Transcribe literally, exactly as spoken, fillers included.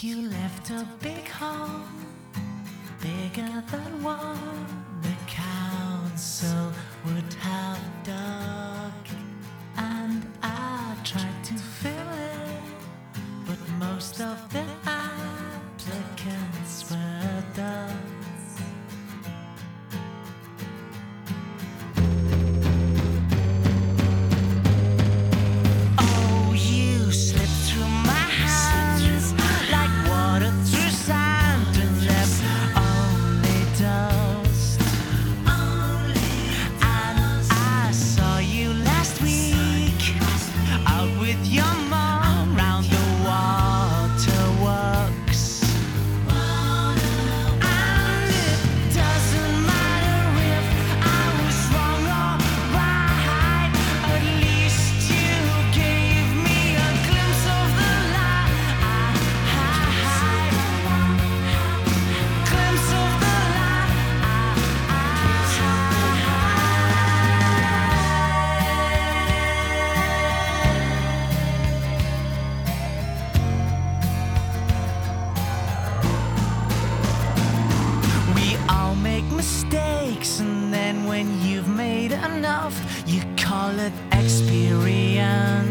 You left a big hole, bigger than one the council would have dug. And I tried to fill it, but most of the applicants were duds. Oh, you slipped through my hands like water through sand and left only dust. And I saw you last week out with your mom round the waterworks. And it doesn't matter if I was wrong or right, at least you gave me a glimpse of the light. Glimpse of the We all make mistakes, and then when you've made enough, you call it experience.